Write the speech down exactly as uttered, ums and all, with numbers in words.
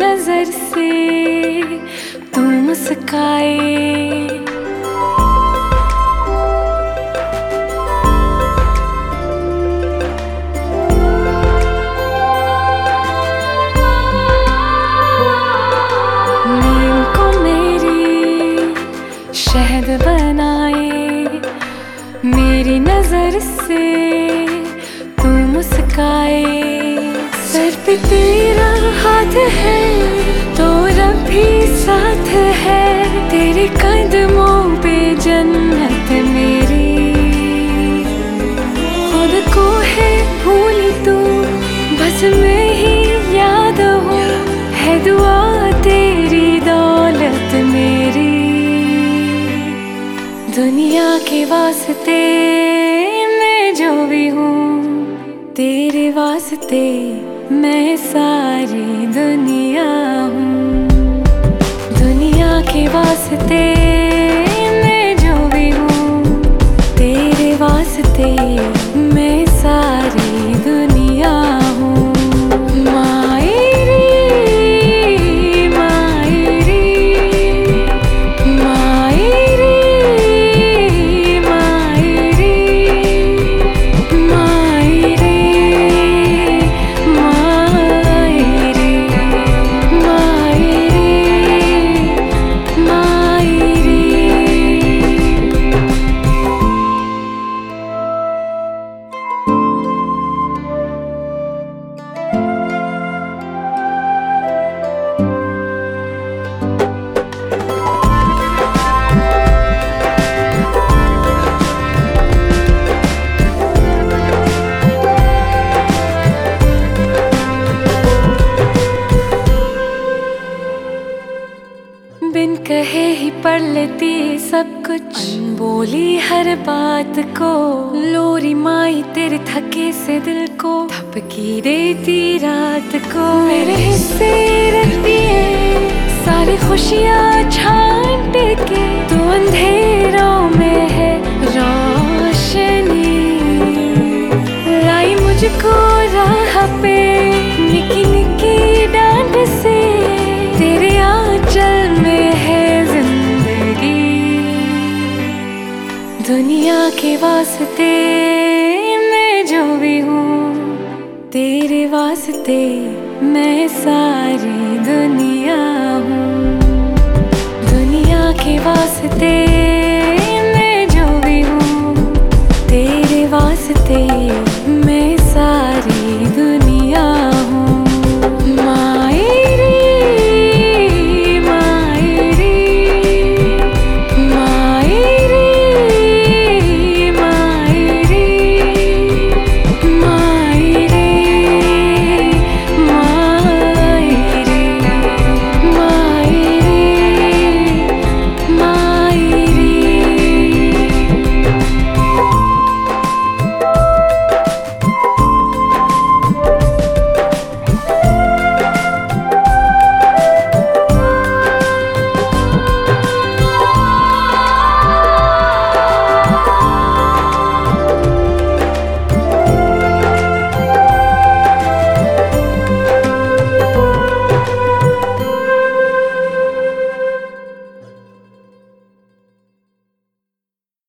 नजर से तू मुस्काए। नींद को मेरी शहद बनाए, मेरी नजर से तू मुस्काए। सर पे तेरा हाथ है तो रब भी साथ है, तेरे कदमों पे जन्नत मेरी। खुद को है भूल तू, बस मैं ही याद हूँ, है दुआ तेरी दौलत मेरी। दुनिया के वास्ते मैं जो भी हूँ, तेरे वास्ते मैं सारी दुनिया हूँ। दुनिया के वास्ते मैं जो भी हूँ, तेरे वास्ते मैं सारी दुनिया हूँ। मायरी मायरी मायरी मायरी मायरी बिन कहे ही पढ़ लेती सब कुछ, बोली हर बात को। लोरी माई तेरे थके से दिल को थपकी देती रात को। मेरे हिस्से रखती है सारी खुशियाँ छांट के, तू अंधेरों में है रोशनी। लाई मुझको राह पे निकी निकी डांट से, तेरे आंचल में है जिंदगी। दुनिया के वास्ते मैं जो भी हूँ, तेरे वास्ते मैं सारी